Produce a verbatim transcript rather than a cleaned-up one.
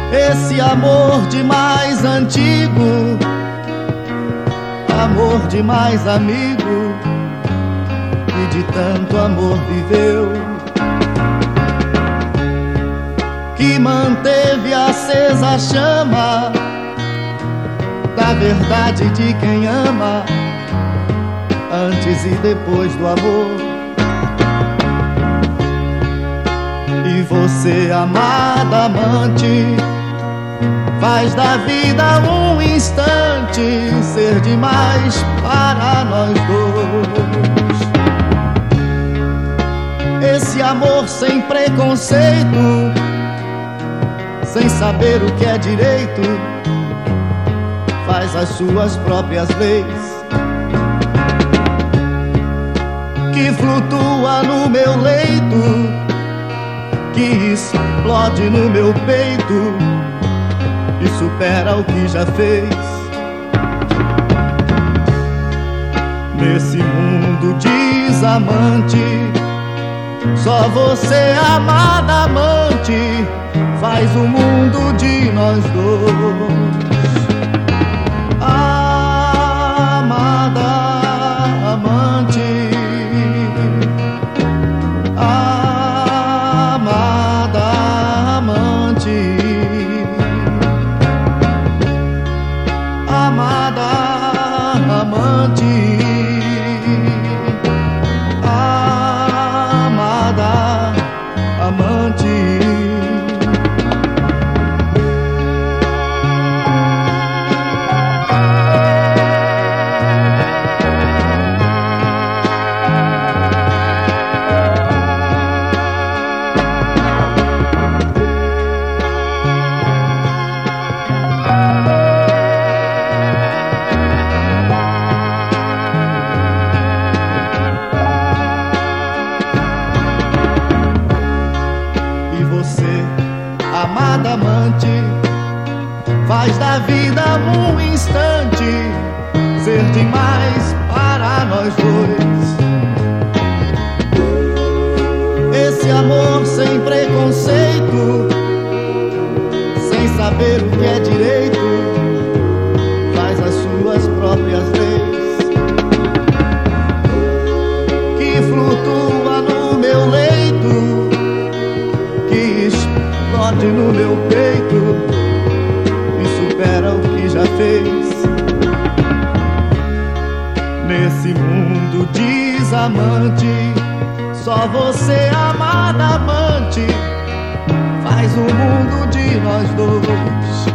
Esse amor demais antigo, amor demais amigo, que de tanto amor viveu, que manteve acesa a chama da verdade de quem ama, antes e depois do amor. E você, amada amante, faz da vida um instante ser demais para nós dois. Esse amor sem preconceito, sem saber o que é direito, faz as suas próprias leis, que flutua no meu leito, que explode no meu peito e supera o que já fez. Nesse mundo desamante, só você, amada amante, faz o mundo de nós dois. Amada amante, amada amante, amada amante. Amada amante, faz da vida um instante ser demais para nós dois. Esse amor sem preconceito, sem saber o que é direito, faz as suas próprias leis, que flutua no meu leito, no meu peito e supera o que já fez. Nesse mundo desamante, só você, amada amante, faz o mundo de nós dois.